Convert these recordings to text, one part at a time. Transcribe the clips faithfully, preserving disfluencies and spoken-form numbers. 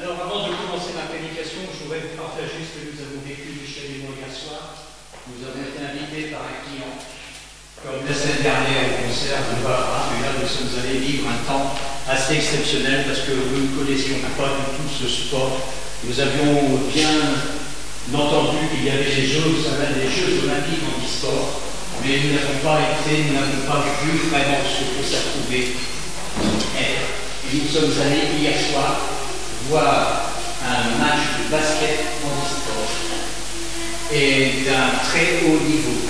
Alors avant de commencer ma prédication, je voudrais vous partager ce que nous avons vécu Michel et moi hier soir. Nous avons été invités par un client, comme la semaine dernière au concert de Barbara, mais là nous sommes allés vivre un temps assez exceptionnel parce que nous ne connaissions pas du tout ce sport. Nous avions bien entendu qu'il y avait les Jeux, les Jeux olympiques en e-sport, mais nous n'avons pas été, nous n'avons pas vu vraiment ce que ça pouvait être. Et nous sommes allés hier soir voir un match de basket en e-sport et d'un très haut niveau.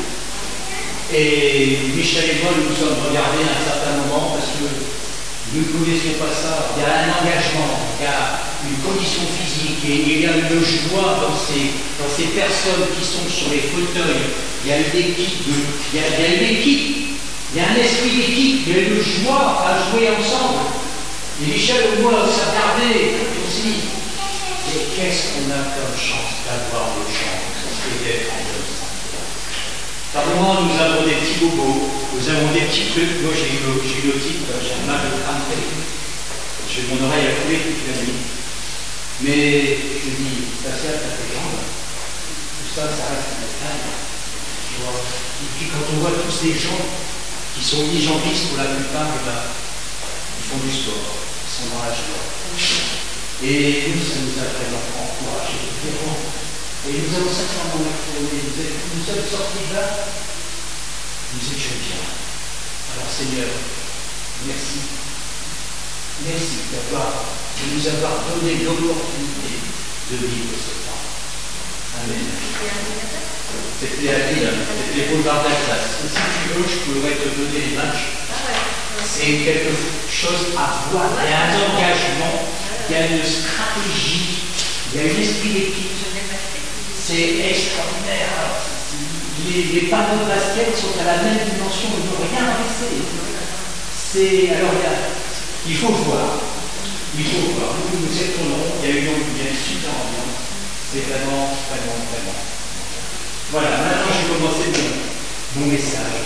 Et Michel et moi nous nous sommes regardés à un certain moment parce que nous ne connaissions pas ça. Il y a un engagement, il y a une condition physique et il y a une joie dans ces, dans ces personnes qui sont sur les fauteuils. Il y a une équipe, de, il, y a, il y a une équipe, il y a un esprit d'équipe, il y a une joie à jouer ensemble. Et Michel et moi, on s'est regardé, on s'est dit, mais qu'est-ce qu'on a comme chance d'avoir le chance et d'être en bonne santé. Par moments, nous avons des petits bobos, nous avons des petits trucs. Moi, j'ai eu le type, j'ai un mal de crâne terrible. J'ai mon oreille à couler toute la nuit. Mais je dis, Pascal, t'as tes jambes, tout ça, ça reste un détail. Et puis quand on voit tous ces gens qui sont unijambistes pour la plupart, et ben, ils font du sport. Sont dans la joie. Et nous, ça nous a vraiment encouragés. Et nous avons sincèrement approuvé. Nous sommes sortis de là, nous étions bien. Alors Seigneur, merci. Merci d'avoir, de nous avoir donné l'opportunité de vivre ce temps. Amen. C'était à Lille, c'était les boulevards d'Alsace. Si tu veux, je pourrais te donner les matchs. C'est quelque chose à voir. Il y a un engagement, il y a une stratégie, il y a un esprit d'équipe. C'est extraordinaire. Les, les panneaux de basket sont à la même dimension, ils n'ont rien baissé. C'est, alors, il, y a, il faut voir. Il faut voir. Nous nous étonnons, il y a une, il y a une super ambiance. C'est vraiment, vraiment, vraiment. Voilà, maintenant j'ai commencé mon, mon message.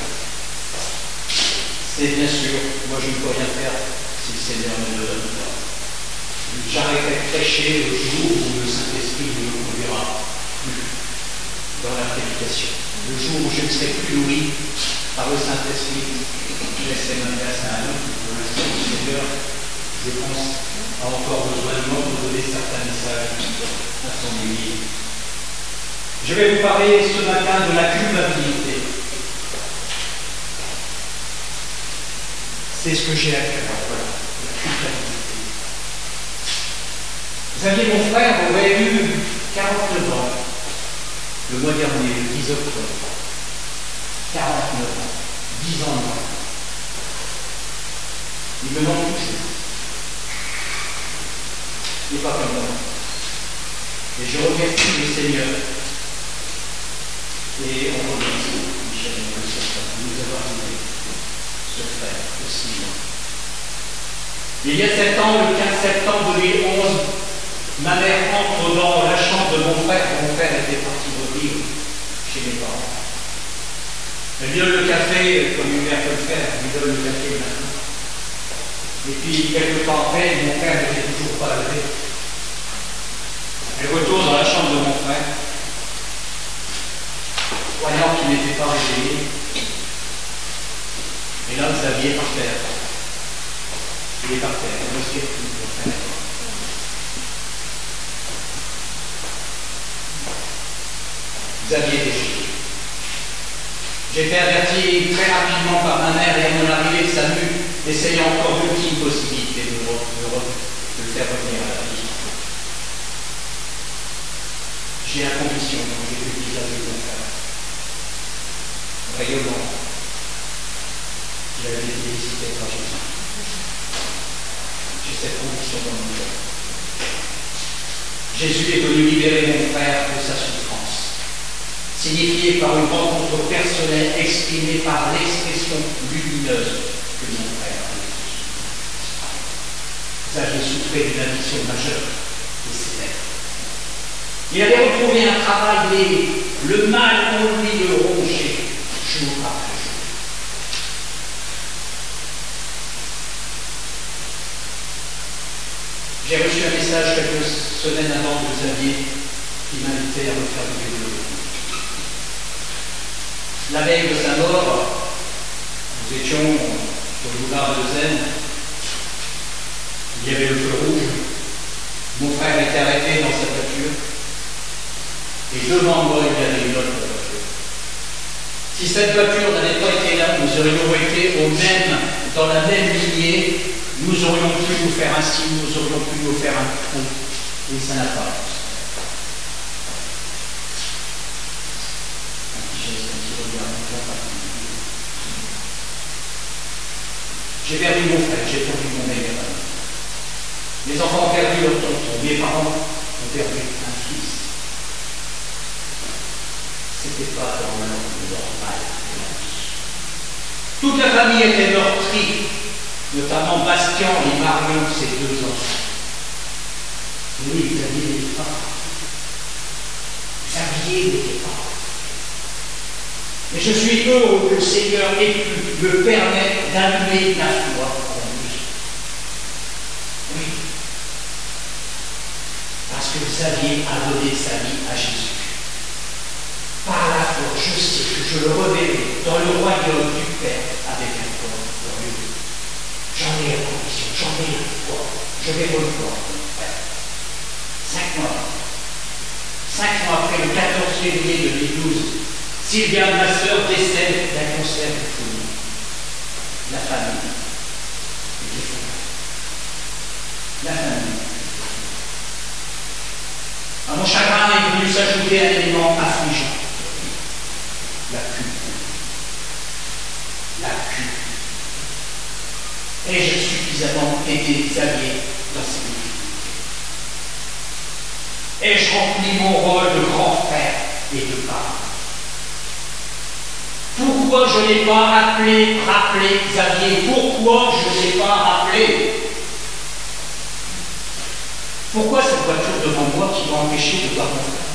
C'est bien sûr, moi je ne peux rien faire si le Seigneur ne le donne pas. J'arrêterai de prêcher le jour où le Saint-Esprit ne me conduira plus dans la prédication. Le jour où je ne serai plus nourri par le Saint-Esprit, je laisserai ma place à un autre. Pour l'instant, le Seigneur, je pense, a encore besoin de moi pour donner certains messages à son Église. Je vais vous parler ce matin de la culpabilité. C'est ce que j'ai à cœur, voilà, la culpabilité. Vous savez, mon frère aurait eu quarante-neuf ans le mois dernier, le dix octobre. quarante-neuf ans, dix ans de moins. Il me manque toujours. Il n'est pas comme moi. Et je remercie le Seigneur. Et on remercie Michel et moi de nous avoir aidés. Ce frère aussi. Il y a sept ans, le quinze septembre deux mille onze, ma mère entre dans la chambre de mon frère. Mon frère était parti revivre chez mes parents. Elle lui donne le café, comme une mère peut le faire, elle lui donne le café le matin. Et puis, quelques temps après, mon frère n'était toujours pas levé. Elle retourne dans la chambre de mon frère, croyant qu'il n'était pas réveillé. Et là, Xavier est par terre. Il est par terre. Il ne respire plus, mon frère. Xavier est décédé. J'ai été averti très rapidement par ma mère et à mon arrivée de SAMU, essayant encore l'ultime possibilité de, de, de le faire revenir à la vie. J'ai la conviction quand j'ai vu le visage de mon frère, rayonnant, qu'il avait été félicité par Jésus. J'ai cette conviction dans mon cœur. Jésus est venu libérer mon frère de sa souffrance, signifiée par une rencontre personnelle exprimée par l'expression lumineuse que mon frère a vécue. Xavier souffrait d'une addiction majeure et sévère. Il avait retrouvé un travail, mais le mal en lui le rongeait jour après jour. J'ai reçu un message quelques semaines avant de Xavier qui m'invitait à me faire du vélo. La veille de sa mort, nous étions sur le boulevard de Zen. Il y avait le feu rouge. Mon frère était arrêté dans sa voiture. Et devant moi, il y avait une autre voiture. Si cette voiture n'avait pas été là, nous aurions été au même, dans la même lignée. Nous aurions pu nous faire un signe, nous aurions pu nous faire un trou. Et ça n'a pas. Un petit geste, un petit regard, un petit regard. J'ai perdu mon frère, j'ai perdu mon meilleur ami. Mes enfants ont perdu leur tonton, mes parents ont perdu un fils. C'était pas dans l'ordre normal de la vie. Toute la famille était meurtrie, notamment Bastien et Marion, ses deux enfants. Oui, Xavier n'était pas. Xavier n'était pas. Mais je suis heureux que le Seigneur ait pu me permettre d'allumer la foi en lui. Oui. Parce que Xavier a donné sa vie à Jésus. Par la foi, je sais que je le reverrai dans le royaume du Père avec un corps glorieux. J'en ai la conviction, j'en ai la foi. Je vais revoir mon frère. Cinq mois. Cinq mois après, le quatorze février deux mille douze, Sylvia, ma sœur, décède d'un cancer du poumon. La famille était folle. La famille. À mon chagrin est venu s'ajouter un élément affligeant. La culpe. La culpe. Ai-je suffisamment aidé Xavier dans ses difficultés? Ai-je rempli mon rôle de grand frère et de parent? Pourquoi je n'ai pas appelé, rappelé Xavier? Pourquoi je n'ai pas rappelé? Pourquoi cette voiture devant moi qui va empêcher de voir mon frère?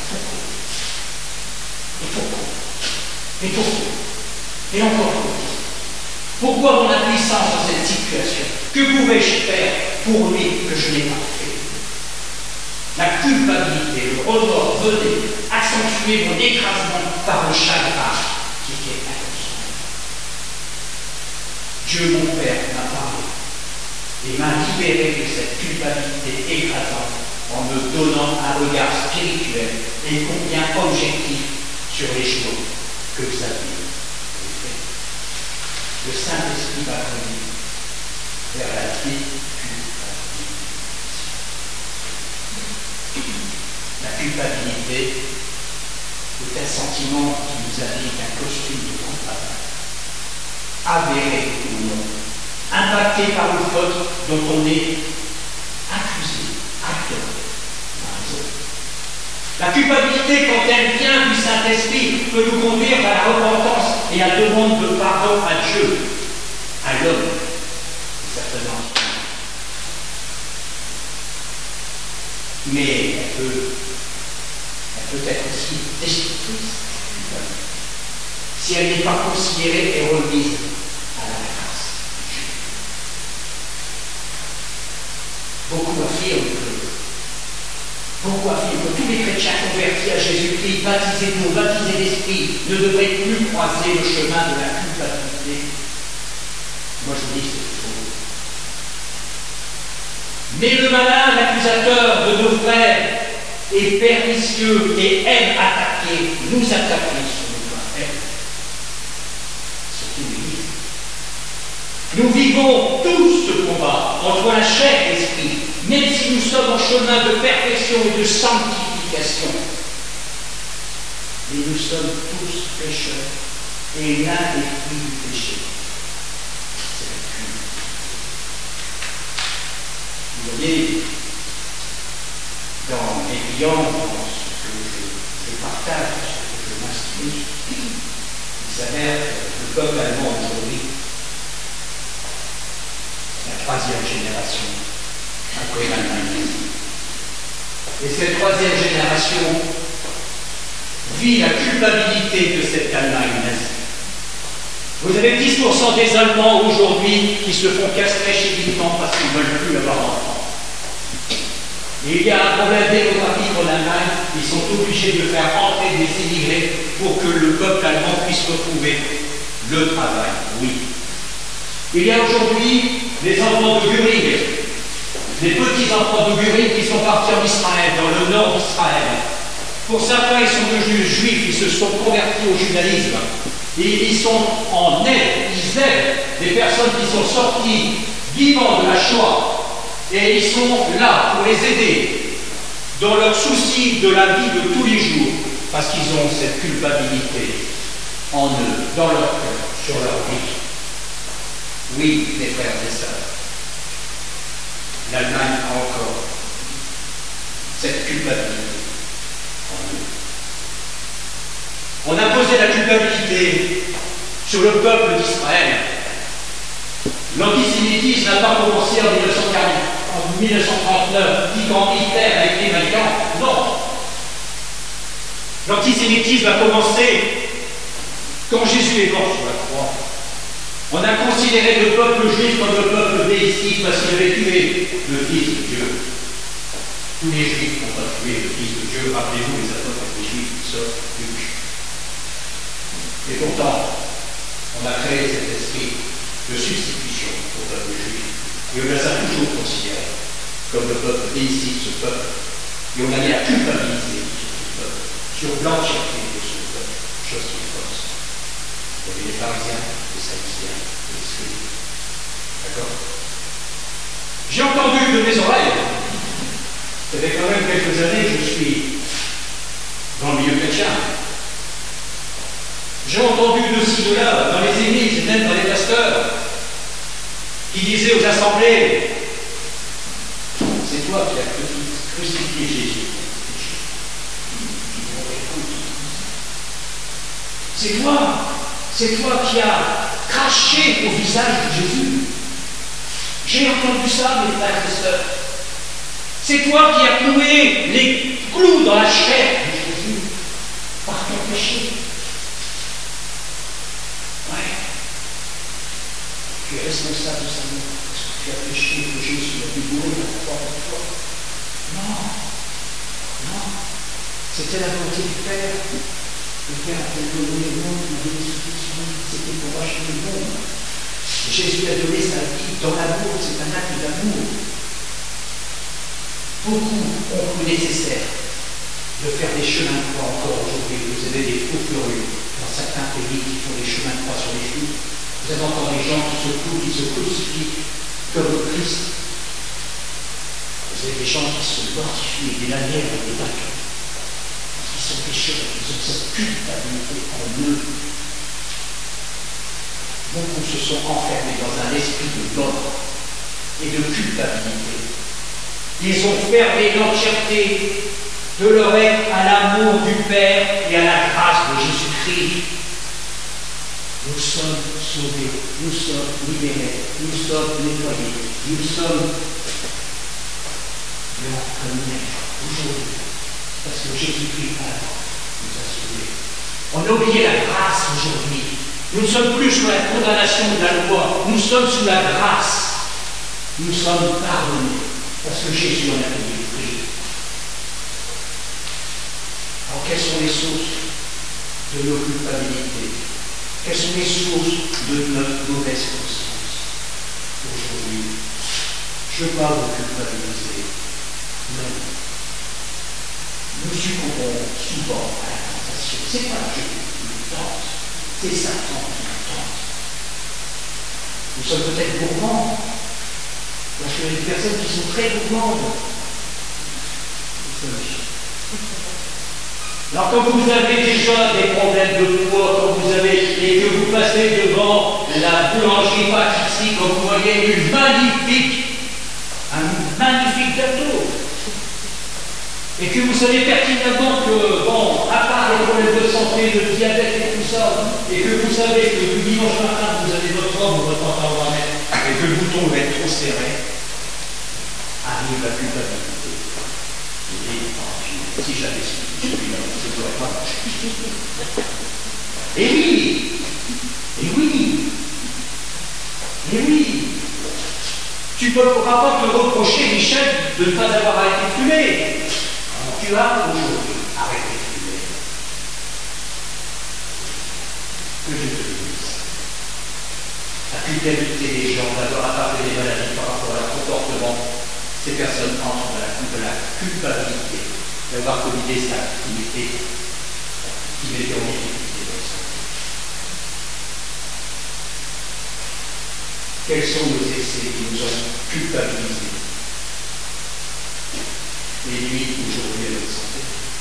Et pourquoi? Et pourquoi? Et encore pourquoi? Pourquoi mon impuissance dans cette situation? Que pouvais-je faire pour lui que je n'ai pas fait? La culpabilité, le remords venait accentuer mon écrasement par le chagrin qui était inconscient. Dieu, mon Père, m'a parlé et m'a libéré de cette culpabilité écrasante en me donnant un regard spirituel et combien objectif sur les choses que vous avez fait. Le Saint-Esprit m'a conduit vers la déculpabilisation. La culpabilité est un sentiment qui nous habite un costume de compagnon, avéré ou non, impacté par le faute dont on est accusé, acteur par les autres. La culpabilité, quand elle vient du Saint-Esprit, peut nous conduire à la repentance et à la demande de pardon à Dieu, à l'homme, certainement. Mais elle peut, elle peut être aussi destructrice, si elle n'est pas considérée et remise à la grâce de Dieu. Beaucoup affirment que Beaucoup affirment que tous les chrétiens convertis à Jésus-Christ, baptisés d'eau, baptisés d'esprit, ne devraient plus croiser le chemin de la culpabilité. Moi je dis que c'est faux. Mais le malin, l'accusateur de nos frères, est pernicieux et aime attaquer, nous attaquer sur le point faible. Surtout l'Église. Nous vivons tous ce combat entre la chair et l'esprit, même si nous sommes en chemin de perfection et de sanctification. Mais nous sommes tous pécheurs, et l'un des fruits du péché, c'est la culpe. Vous voyez, dans mes clients, dans ce que je, je partage, ce que je m'instruis, il s'avère que le peuple allemand aujourd'hui, la troisième génération, après l'Allemagne. Et cette troisième génération vit la culpabilité de cette Allemagne nazie. Vous avez dix pour cent des Allemands aujourd'hui qui se font castrer chimiquement parce qu'ils ne veulent plus avoir d'enfants. Et il y a un problème démographique en Allemagne, ils sont obligés de faire entrer des immigrés pour que le peuple allemand puisse retrouver le travail. Oui. Il y a aujourd'hui les enfants de Göring, les petits-enfants de Göring qui sont partis en Israël, dans le nord d'Israël. Pour certains, ils sont devenus juifs, ils se sont convertis au judaïsme. Et ils sont en aide, ils aident des personnes qui sont sorties vivant de la Shoah. Et ils sont là pour les aider dans leurs soucis de la vie de tous les jours, parce qu'ils ont cette culpabilité en eux, dans leur cœur, sur leur vie. Oui, mes frères et sœurs, l'Allemagne a encore cette culpabilité en eux. On a posé la culpabilité sur le peuple d'Israël. L'antisémitisme n'a pas commencé en mille neuf cent quarante, en mille neuf cent trente-neuf, dit quand Hitler a été vainquant. Non. L'antisémitisme a commencé quand Jésus est mort sur la croix. On a considéré le peuple juif comme le peuple déistique parce qu'il avait tué le Fils de Dieu. Tous les Juifs n'ont pas tué le Fils de Dieu. Rappelez-vous les apôtres des Juifs qui sortent du Luc. Et pourtant, on a créé cet esprit de substitution au peuple juif. Et on les a toujours considérés comme le peuple déistique, ce peuple. Et on a mis à culpabiliser sur ce peuple, sur l'entièreté de ce peuple, chose qui est fausse. Il y avait les pharisiens, les sadducéens, les scribes. D'accord? J'ai entendu de mes oreilles, ça fait quand même quelques années que je suis dans le milieu chrétien. J'ai entendu de ci, de là, dans les églises, même dans les pasteurs, qui disaient aux assemblées, c'est toi qui as crucifié Jésus. C'est toi, c'est toi qui as craché au visage de Jésus. J'ai entendu ça, mes frères et sœurs. C'est toi qui as cloué les clous dans la chair de Jésus par ton péché. Ouais. Tu es responsable de sa mort parce que tu as péché que Jésus a dû mourir pour toi pour toi. Non, non. C'était la volonté du Père. Le Père a donné le monde, il a donné ce petit monde, c'était pour racheter le monde. Jésus a donné sa vie dans l'amour, c'est un acte d'amour. Beaucoup ont cru nécessaire de faire des chemins de croix encore aujourd'hui. Vous avez des fous furieux dans certains pays qui font des chemins de croix sur les genoux. Vous avez encore des gens qui se clouent, qui se crucifient comme le Christ. Vous avez des gens qui se mortifient, des lanières et des bâtons. Ils sont pécheurs, ils ont cette culpabilité en eux. Beaucoup se sont enfermés dans un esprit de mort et de culpabilité. Ils ont fermé l'entièreté de leur être à l'amour du Père et à la grâce de Jésus-Christ. Nous sommes sauvés, nous sommes libérés, nous sommes nettoyés, nous sommes blancs comme neige aujourd'hui, parce que Jésus-Christ à la croix nous a sauvés. On a oublié la grâce aujourd'hui. Nous ne sommes plus sous la condamnation de la loi, nous sommes sous la grâce. Nous sommes pardonnés, parce que Jésus en a payé le prix. Alors, quelles sont les sources de nos culpabilités? Quelles sont les sources de notre mauvaise conscience aujourd'hui? Je ne veux pas vous culpabiliser. Non. Nous succombons souvent à la tentation. Ce n'est pas Dieu qui nous tente, c'est Satan qui nous tente. Nous sommes peut-être gourmands, parce qu'il y a des personnes qui sont très gourmandes. Alors quand vous avez déjà des problèmes de poids, quand vous avez, et que vous passez devant la boulangerie pâtisserie, quand vous voyez une magnifique, un magnifique gâteau, et que vous savez pertinemment que, bon, à part les problèmes de santé, de diabète et tout ça, et que vous savez que le dimanche matin, vous avez votre homme ou votre pantalon à mettre, et que le bouton va être trop serré, arrive la culpabilité. Vous dites, oh, si j'avais su celui-là, je ne pourrais pas manger. Et oui, et oui, et oui, tu ne pourras pas te reprocher, Michel, de ne pas avoir arrêté de fumer. Tu as aujourd'hui arrêté de fumer. Que je te dise. La culpabilité des gens d'avoir attrapé des maladies par rapport à leur comportement, ces personnes entrent dans la, de la culpabilité d'avoir commis des actes qui mettaient qui mettaient en difficulté leur santé. Quels sont nos excès qui nous ont culpabilisés et nuisent aujourd'hui à notre santé?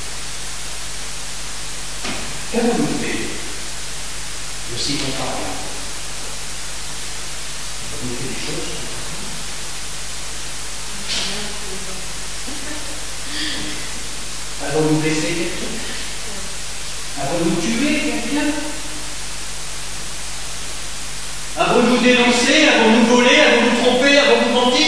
Qu'avons-nous fait de si comparable? Avons-nous fait des choses? Avons-nous blessé quelqu'un? Avons-nous tué quelqu'un? Avons-nous dénoncé? Avons-nous volé? Avons-nous trompé? Avons-nous menti?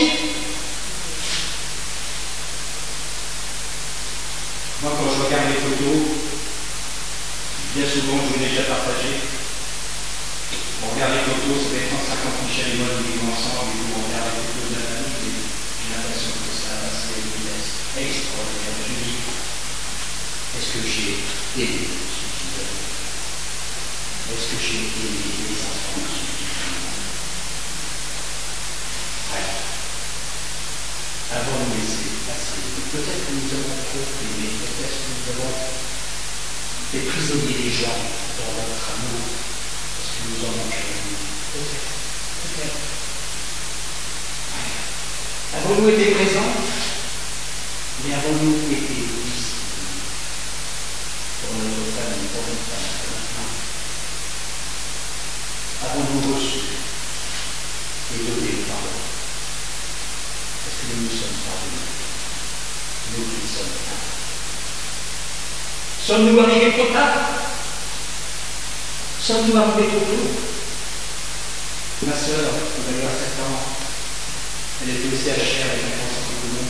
Moi, quand je regarde les photos, bien souvent, je vous l'ai déjà partagé, on regarde les photos, ça fait trente cinquante Michel et moi, nous vivons ensemble, et nous on regarde les photos de la famille, et j'ai l'impression que ça a passé une vitesse extraordinaire. Je me dis, est-ce que j'ai aidé ceux qui veulent? Est-ce que j'ai aidé les enfants qui avons nous laissé passer. Peut-être que nous avons trop aimé, peut-être que nous avons été prisonniers des gens dans notre amour, parce que nous en manquons. Peut-être, peut-être. Avons-nous été présents? Mais avons-nous été visibles pour notre famille, pour notre famille, pour notre mari? Avons-nous reçu et donné le pardon? Est-ce que nous nous sommes pardonnés? Nous qui sommes pardonnés. Sommes-nous arrivés trop tard? Sommes-nous arrivés trop tôt? Ma sœur, elle avait sept ans, elle était au C H R avec un cancer du poumon.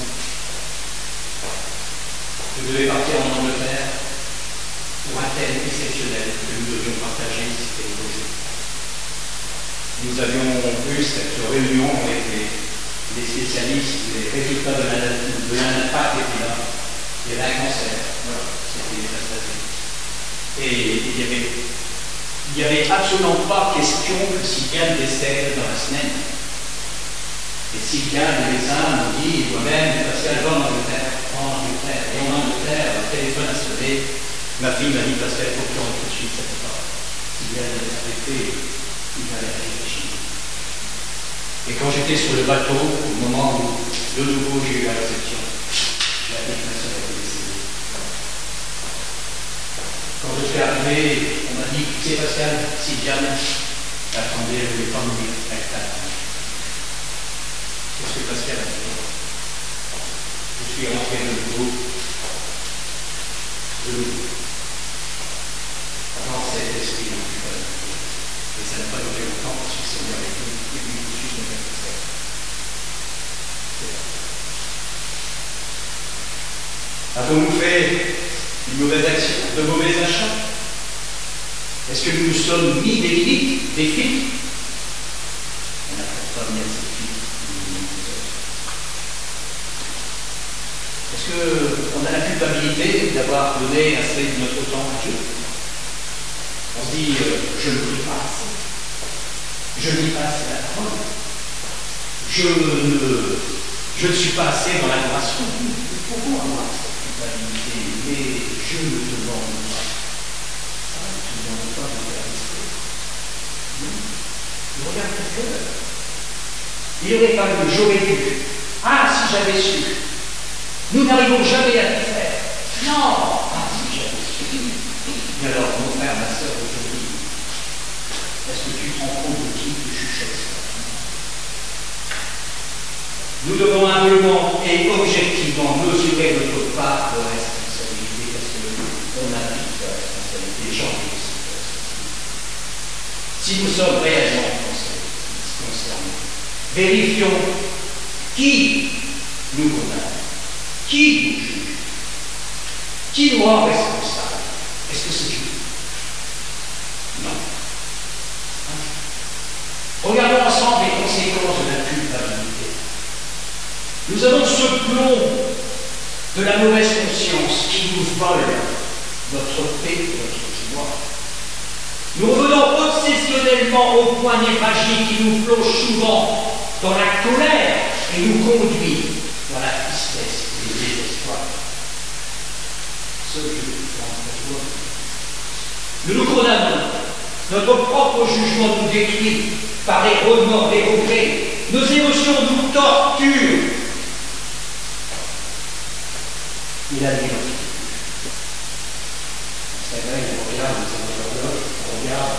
Je devais partir en Angleterre pour un thème exceptionnel que nous devions partager, c'était le projet. Nous avions eu cette réunion avec les les spécialistes, les résultats de l'impact étaient là. Il y avait un cancer, voilà, c'était métastatique. Et il y avait, il n'y avait absolument pas question que Sylviane décède dans la semaine. Et Sylviane, les médecins m'ont dit, moi-même, Pascal va en Angleterre, en Angleterre, et en Angleterre, le téléphone a sonné. Ma fille m'a dit, Pascal, il faut que tu rentres tout de suite, ça ne peut pas. Sylviane avait arrêté, il avait réfléchi. Et quand j'étais sur le bateau, au moment où de nouveau j'ai eu la réception, j'ai appris que ma soeur était décédée. Quand je suis arrivé, on m'a dit, tu sais Pascal, Sylviane, attendez, je ne voulais pas mourir, elle t'attend. Qu'est-ce que Pascal a dit? Je suis rentré de nouveau, de nouveau, dans cet esprit de culpabilité. Et ça n'a pas duré longtemps parce que c'est bien avec nous. Et puis tout de suite, on a fait ça. Avons-nous fait une mauvaise action, de mauvais achats? Est-ce que nous nous sommes mis des limites, des filtres? On n'a pas mis assez de filtres. Est-ce qu'on a la culpabilité d'avoir donné assez de notre temps à Dieu? On se dit, euh, je ne prie pas assez. Je ne lis pas assez la parole. Je ne, je ne suis pas assez dans l'adoration. Pourquoi avoir cette culpabilité? Mais je ne te demande pas. Ça ne te demande pas de faire rester. Je regarde ton cœur. Il aurait fallu, j'aurais dû. Ah, si j'avais su. Nous n'arrivons jamais à tout faire. Non. Ah, si j'avais su. Mais alors, mon frère, ma soeur, aujourd'hui, est-ce que tu te rends compte de qui tu chuchotes? Nous devons humblement et objectivement mesurer notre part de responsabilité parce qu'on a toute la responsabilité, j'en ai aussi la responsabilité. Si nous sommes réellement concernés, vérifions qui nous condamne, qui nous juge, qui nous rend responsable. Est-ce que c'est Dieu? Non. Regardons ensemble les conséquences de la culpabilité. Nous avons ce plomb de la mauvaise conscience qui nous vole notre paix et notre joie. Nous revenons obsessionnellement au point névralgique qui nous plonge souvent dans la colère et nous conduit dans la tristesse et le désespoir. Seul Dieu dans la joie. Nous nous condamnons. Notre propre jugement nous détruit par les remords, les regrets. Nos émotions nous torturent. Il a dit notre vie. C'est vrai, il regarde, il regarde, il regarde.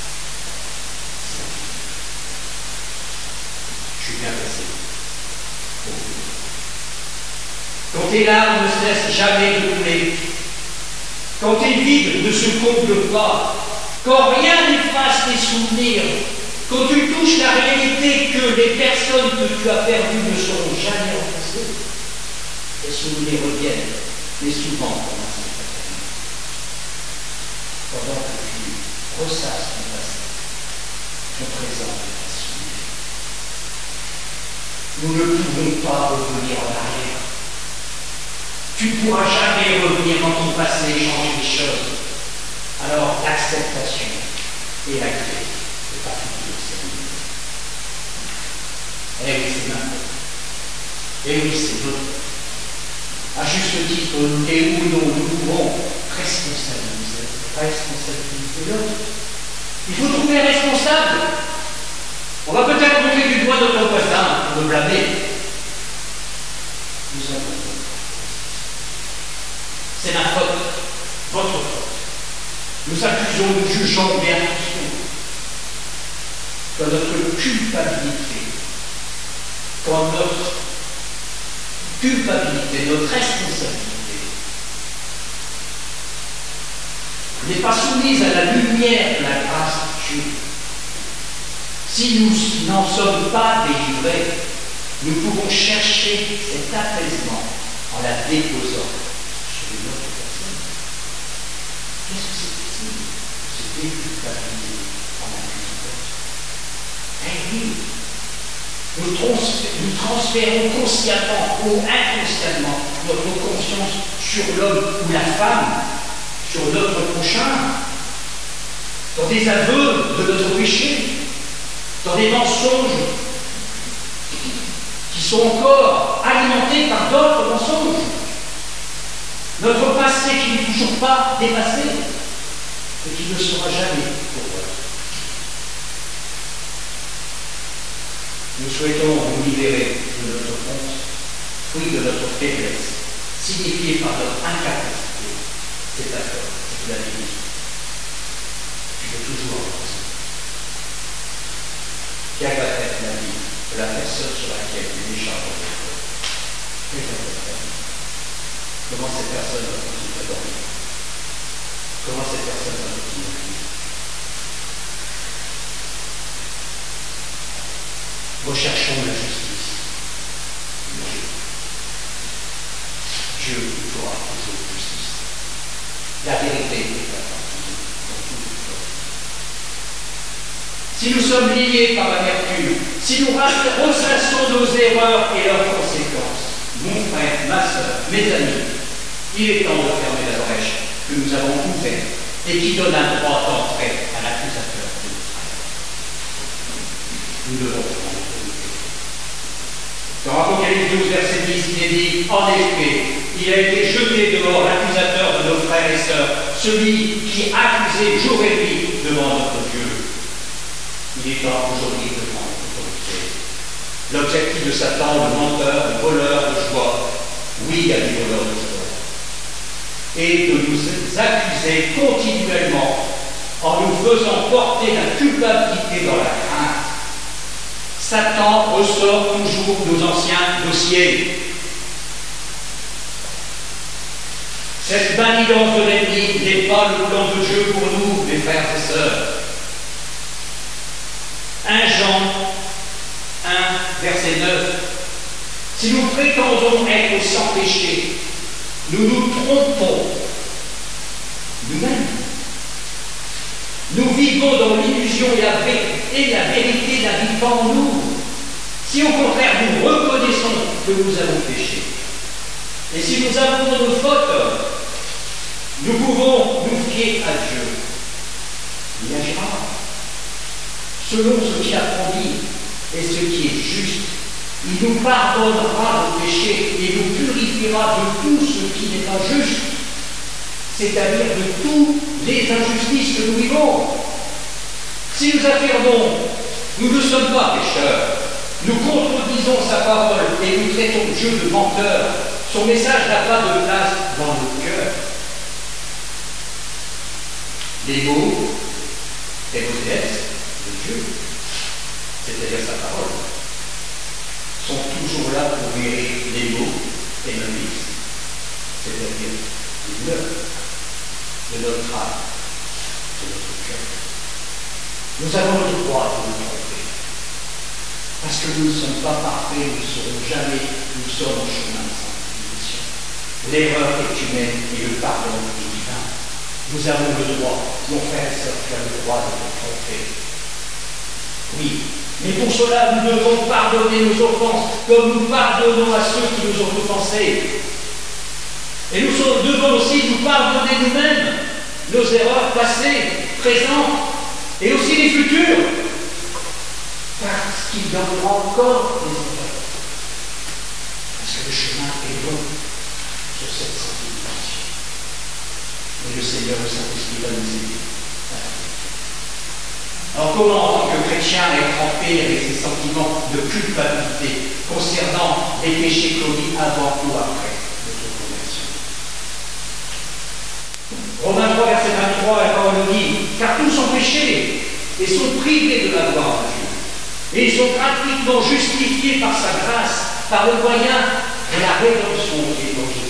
Je suis bien placé. Quand tes larmes ne cessent jamais de couler, quand tes vides ne se comblent pas, quand rien n'efface tes souvenirs, quand tu touches la réalité que les personnes que tu as perdues ne seront jamais remplacées, les souvenirs reviennent, mais souvent comme un spectacle. Pendant que tu ressasses ton passé, ton présent est assuré. Nous ne pouvons pas revenir en arrière. Tu ne pourras jamais revenir dans ton passé et changer les choses. Alors l'acceptation et la clé de ta future sérénité. Eh oui, c'est maintenant. Eh oui, c'est notre. À juste titre, et où non, nous pouvons responsabiliser, responsabiliser l'autre. Il faut trouver un responsable. On va peut-être montrer du doigt notre voisin pour le blâmer. Nous avons. C'est ma faute, votre faute. Nous accusons, nous jugeons, mais attention. Quand notre culpabilité, quand notre culpabilité, notre responsabilité n'est pas soumise à la lumière de la grâce de Dieu, si nous n'en sommes pas délivrés, nous pouvons chercher cet apaisement en la déposant sur une autre personne. Qu'est-ce que c'est possible de se déculpabiliser en accusant? Eh oui, nous, trans- nous transférons consciemment ou inconsciemment notre conscience sur l'homme ou la femme, sur notre prochain, dans des aveux de notre péché, dans des mensonges qui sont encore alimentés par d'autres mensonges. Notre passé qui n'est toujours pas dépassé et qui ne sera jamais pour nous. Nous souhaitons nous libérer de notre honte, fruit de notre faiblesse, signifiée par notre incapacité. C'est d'accord, c'est la vie. Je veux toujours avancer. Quelle va être la vie de la personne sur laquelle tu es déjà reposé? Quelle va être la vie? Comment cette personne va continuer à dormir? Comment cette personne va continuer à vivre? Recherchons la justice. Dieu. Dieu fera toujours justice. La vérité est à partir dans tout le corps. Si nous sommes liés par l'amertume, si nous ressassons nos erreurs et leurs conséquences, mon frère, ma soeur, mes amis, il est temps de fermer la brèche que nous avons ouverte et qui donne un droit d'entrée à l'accusateur de notre frère. Nous devons prendre l'autorité. Dans Apocalypse douze, verset dix, il est dit, en effet, il a été jeté dehors l'accusateur de nos frères et sœurs, celui qui accusait jour et nuit devant notre Dieu. Il est temps aujourd'hui de prendre l'autorité. L'objectif de Satan, le menteur, le voleur de joie, oui à des voleurs de joie, et de nous accuser continuellement en nous faisant porter la culpabilité dans la crainte. Satan ressort toujours nos anciens dossiers. Cette manigance de l'ennemi n'est pas le plan de Dieu pour nous, mes frères et sœurs. un Jean un, verset neuf. Si nous prétendons être sans péché, nous nous trompons nous-mêmes. Nous vivons dans l'illusion et la, vé- et la vérité n'habite pas en nous. Si au contraire nous reconnaissons que nous avons péché. Et si nous avons nos fautes, nous pouvons nous fier à Dieu. Il agira selon ce qu'il a promis et ce qui est juste. Il nous pardonnera nos péchés et nous purifiera de tout ce qui n'est pas juste, c'est-à-dire de toutes les injustices que nous vivons. Si nous affirmons « nous ne sommes pas pécheurs », nous contredisons sa parole et nous traitons Dieu de menteur, son message n'a pas de place dans nos cœurs. Les mots et nos gestes de Dieu, c'est-à-dire sa parole, sont toujours là pour guérir les maux et nos vices, c'est-à-dire les douleurs de notre âme, de notre cœur. Nous avons le droit de nous tromper, parce que nous ne sommes pas parfaits, nous ne serons jamais, nous sommes en chemin de sanctification. L'erreur est humaine et le pardon est divin. Nous avons le droit, mon frère et sœur, tu as le droit de nous tromper. Oui, mais pour cela, nous devons pardonner nos offenses, comme nous pardonnons à ceux qui nous ont offensés. Et nous devons aussi nous pardonner nous-mêmes, nos erreurs passées, présentes, et aussi les futures, parce qu'il y en aura encore des erreurs. Parce que le chemin est long sur cette sanctification. Et le Seigneur, le Saint-Esprit, va nous aider. Alors comment, en tant que chrétien, être en paix avec ces sentiments de culpabilité concernant les péchés commis avant ou après notre conversion? Romains trois, verset vingt-trois, la parole nous dit « Car tous ont péché et sont privés de la gloire de Dieu. Et ils sont gratuitement justifiés par sa grâce, par le moyen de la rédemption qui est en Jésus. »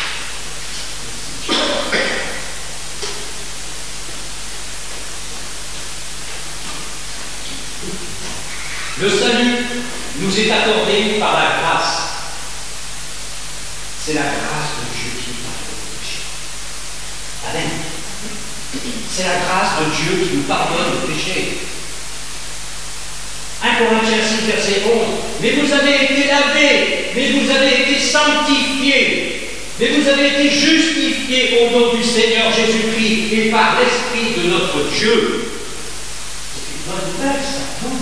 Le salut nous est accordé par la grâce. C'est la grâce de Dieu qui nous pardonne le péché. Amen. C'est la grâce de Dieu qui nous pardonne le péché. un Corinthiens six, verset onze. Mais vous avez été lavés, mais vous avez été sanctifiés, mais vous avez été justifiés au nom du Seigneur Jésus-Christ et par l'Esprit de notre Dieu. C'est une bonne nouvelle, ça, non?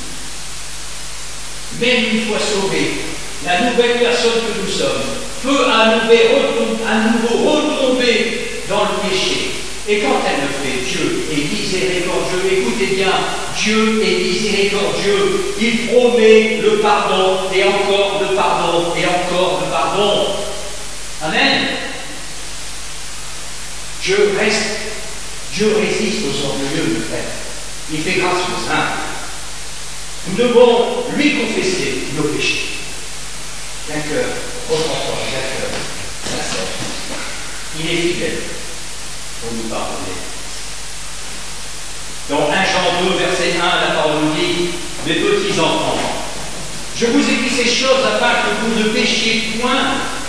Même une fois sauvés, la nouvelle personne que nous sommes peut à nouveau retomber dans le péché. Et quand elle le fait, Dieu est miséricordieux. Écoutez bien, Dieu est miséricordieux. Il promet le pardon, et encore le pardon, et encore le pardon. Amen. Dieu reste, Dieu résiste aux orgueilleux, mes frères. Il fait grâce aux humbles. Nous devons lui confesser nos péchés. D'un cœur repentant, d'un cœur sincère. Il est fidèle pour nous pardonner. Dans un Jean deux, verset un, la parole nous dit « Mes petits enfants, je vous écris ces choses afin que vous ne péchiez point.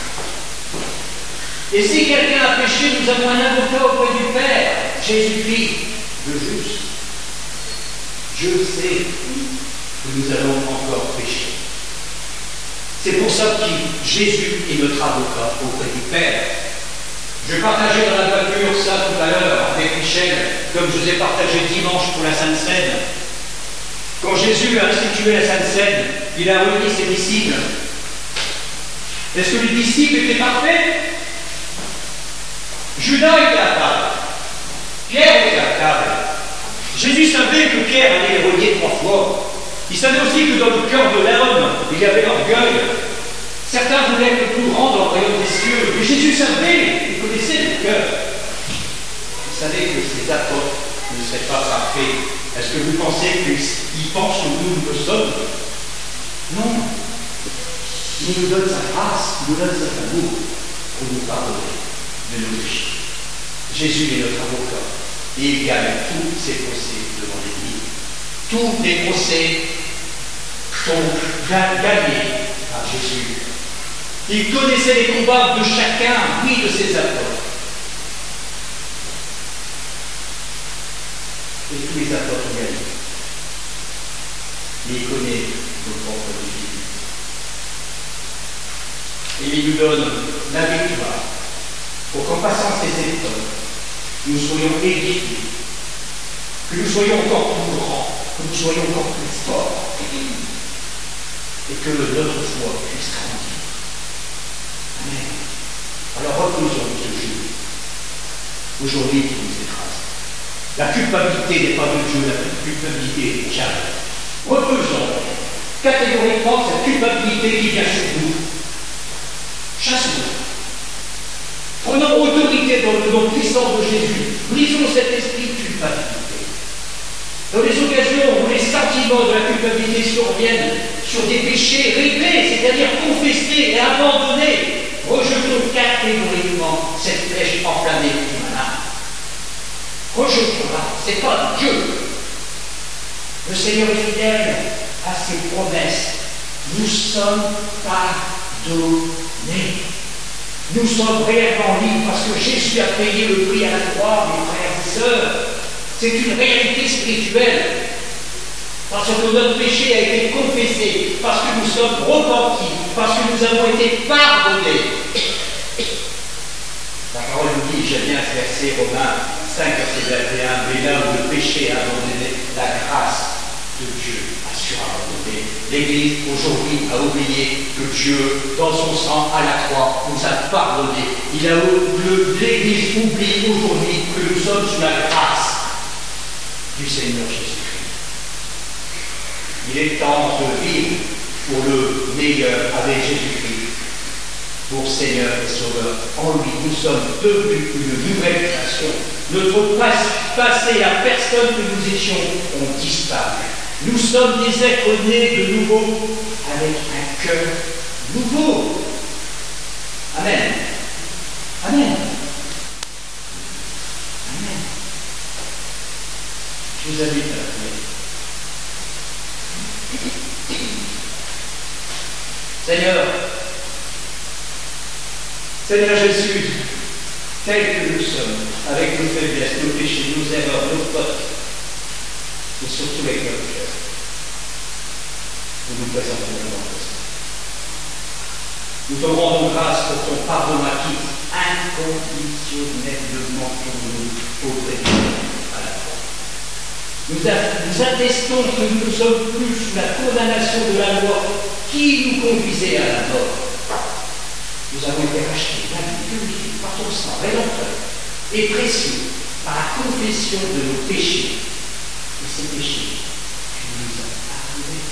Et si quelqu'un a péché, nous avons un avocat auprès du Père, Jésus-Christ, le juste. Dieu sait que nous allons encore pécher. C'est pour ça que Jésus est notre avocat auprès du Père. Je partageais dans la voiture ça tout à l'heure avec Michel, comme je vous ai partagé dimanche pour la Sainte Seine. Quand Jésus a institué la Sainte Seine, il a réuni ses disciples. Est-ce que les disciples étaient parfaits? Judas était à table. Pierre était à table. Jésus savait que Pierre allait les renier trois fois. Il savait aussi que dans le cœur de l'homme, il y avait l'orgueil. Certains voulaient être le plus grand dans le royaume des cieux. Mais Jésus savait, il connaissait le cœur. Il savait que ses apôtres ne seraient pas parfaits. Est-ce que vous pensez qu'ils pensent que nous, nous le sommes? Non. Il nous donne sa grâce, il nous donne sa amour pour nous pardonner de nos péchés. Jésus est notre avocat et il gagne tous ses procès devant l'Église. Tous les procès sont gagnés par Jésus. Il connaissait les combats de chacun, oui, de ses apôtres. Et tous les apôtres ont gagné. Mais il connaît nos propres difficultés. nous donne la victoire, pour qu'en passant ces épreuves, nous soyons édifiés, que nous soyons encore plus grands, que nous soyons encore plus forts, et que notre foi puisse grandir. Amen. Alors reposons ce jeu, aujourd'hui qui nous écrase. La culpabilité n'est pas de Dieu, la culpabilité est du diable. Reposons catégoriquement cette culpabilité qui vient sur nous. Chassons-la. Prenons autorité dans le nom puissant de Jésus. Brisons cet esprit de culpabilité. Dans les occasions où les sentiments de la culpabilité surviennent sur des péchés répés, c'est-à-dire confessés et abandonnés, rejetons catégoriquement cette flèche enflammée du malin. Rejetons-la, c'est pas Dieu. Le Seigneur est fidèle à ses promesses. Nous sommes pardonnés. Nous sommes réellement libres parce que Jésus a payé le prix à la croix, mes frères et sœurs. C'est une réalité spirituelle. Parce que notre péché a été confessé, parce que nous sommes repentis, parce que nous avons été pardonnés. La parole nous dit, j'aime bien ce verset Romains cinq, verset vingt et un, mais là où le péché a abandonné, la grâce de Dieu a surabondé. L'Église aujourd'hui a oublié que Dieu, dans son sang à la croix, nous a pardonné. Il a, le, L'Église oublie aujourd'hui que nous sommes sous la grâce du Seigneur Jésus-Christ. Il est temps de vivre pour le meilleur avec Jésus-Christ, pour Seigneur et Sauveur. En lui, nous sommes devenus une nouvelle création. Notre passé à personne que nous étions ont disparu. Nous sommes des êtres nés de nouveau avec un cœur nouveau. Amen. Amen. Amen. Je vous invite à prier. Seigneur, Seigneur Jésus, tel que nous sommes, avec nos faiblesses, nos péchés, nos erreurs, nos fautes, et surtout avec notre cœur, nous nous présentons devant toi. Nous te rendons grâce pour ton pardon acquis inconditionnellement pour nous auprès de Dieu à la croix. Nous, nous attestons que nous ne sommes plus sous la condamnation de la loi qui nous conduisait à la mort. Nous avons été rachetés, purifiés par ton sang rédempteur et précieux par la confession de nos péchés. Et ces péchés, tu nous as pardonnés.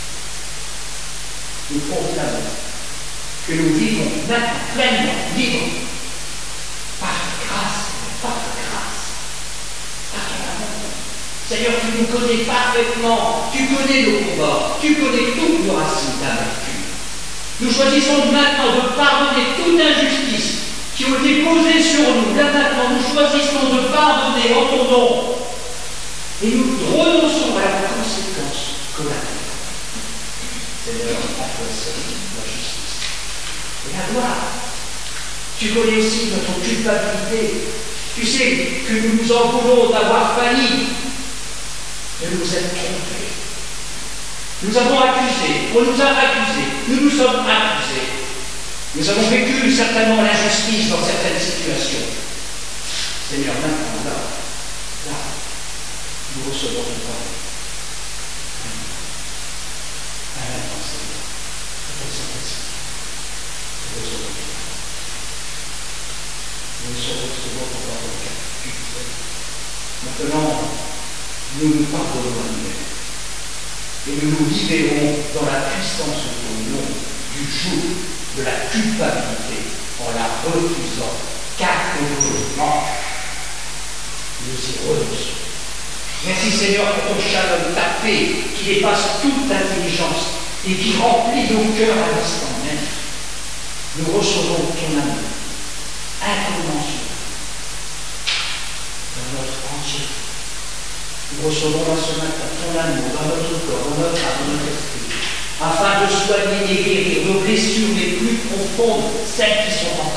Nous proclamons que nous vivons maintenant pleinement, libres, par grâce, par grâce, par ton amour. Seigneur, tu nous connais parfaitement, tu connais nos combats, tu connais toutes nos racines d'amertume. Nous choisissons maintenant de pardonner toute injustice qui ont été posées sur nous. Là maintenant, nous choisissons de pardonner en ton nom. Et nous renonçons à la conséquence collatérale. Seigneur, à toi seul, la justice et la gloire. Tu connais aussi notre culpabilité. Tu sais que nous nous en voulons d'avoir failli, de nous être trompés. Nous avons accusé, on nous a accusés, nous nous sommes accusés. Nous avons vécu certainement l'injustice dans certaines situations. Seigneur, maintenant, là, là, nous recevons ton pardon. À l'instant, Seigneur, à ton Saint-Esprit, nous recevons ton pardon. Nous recevons ton pardon, car tu le sais. Maintenant, nous nous pardonnons à nous-mêmes. Et nous nous libérons dans la puissance de ton nom du joug de la culpabilité en la refusant catégoriquement. Nous y renonçons. Merci Seigneur pour ton shalom, ta paix qui dépasse toute intelligence et qui remplit nos cœurs à l'instant même. Nous recevons ton amour incommensurable dans notre entièreté. Nous recevons dans ce matin ton amour dans notre corps, dans notre âme, dans notre esprit, afin de soigner et guérir nos blessures les plus profondes, celles qui sont en